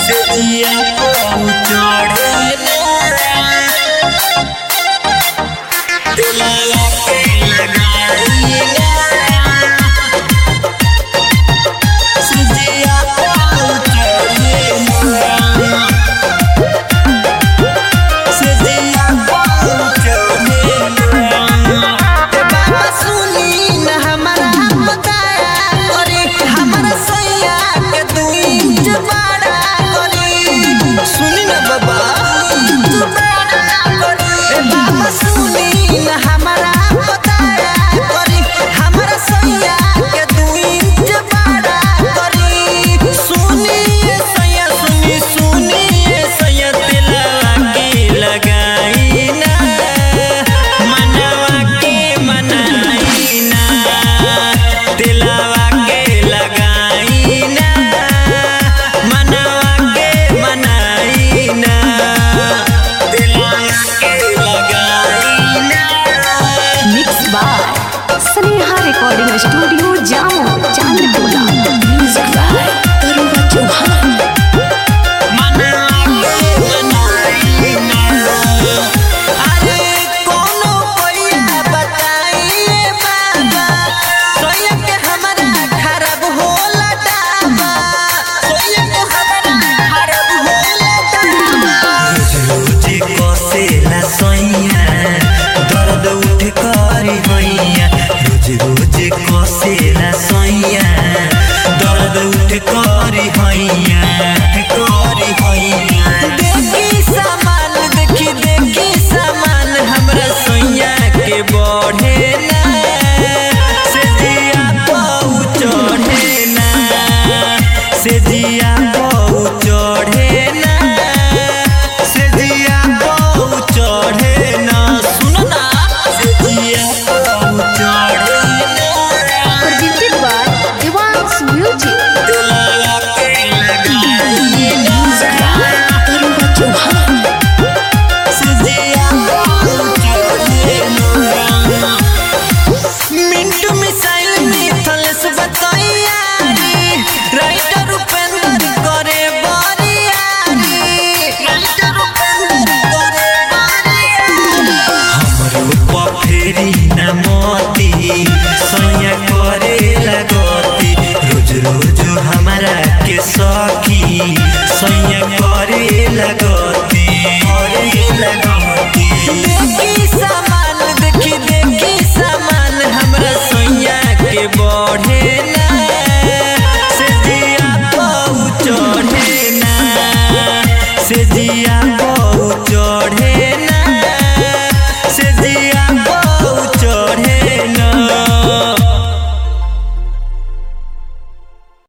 जिया को चढ़े दिलवा के लगाई जिया को चढ़े जिया को चढ़े बाबा सुनी न हमारा बताया करे हमारा सैया के तू जबाड़ा करे सुनी न बाबा बाबा सुनी न हमारा बताया करे हमारा सैया के तू जबाड़ा करे सुनी सैया सुनी सैया दिलवा के लगाई ना मनवा के मनाई ना दिलवा के लगाई ना मनवा के मनाई ना दिलवा के लगाई ना। Mix by Sneha recording studio Jamo Chandtola music by Taruva Chauhan. अरे कोनो कोइया बताइए बाबा सोया के हमारा खराब होला डाबा सोया के हमारा खराब होला डाबा रोज कसेला सैया दर्द उठ करी हैया रोज कसेला सैया दर्द उठ करी हैया देखी सामान देखी सामान हमरा सैया के बढ़े ना से जिया बहु चढ़े ना से जिया बहु चढ़े ना से जिया बहु चढ़े ना सुन ना से जिया बहु चढ़े ना प्रेजेंटेड बाय दिवांश म्यूजिक। दिलवा के लगाई म्यूजिक बाय तरुवा चौहान। से जिया बहु चढ़े ना। मिंटू मिसाइल मिथल से बताइयारी राइटर उपेंद्र करे बारियारी राइटर उपेंद्र करे बारियारी हमरो फेरी न मोती सैया करे लगती रोज हमारा के सखी सैया करे लगती देखी सामान देखी सामान हमरा सैया के बढ़े ना से जिया बहु चढ़े ना से जिया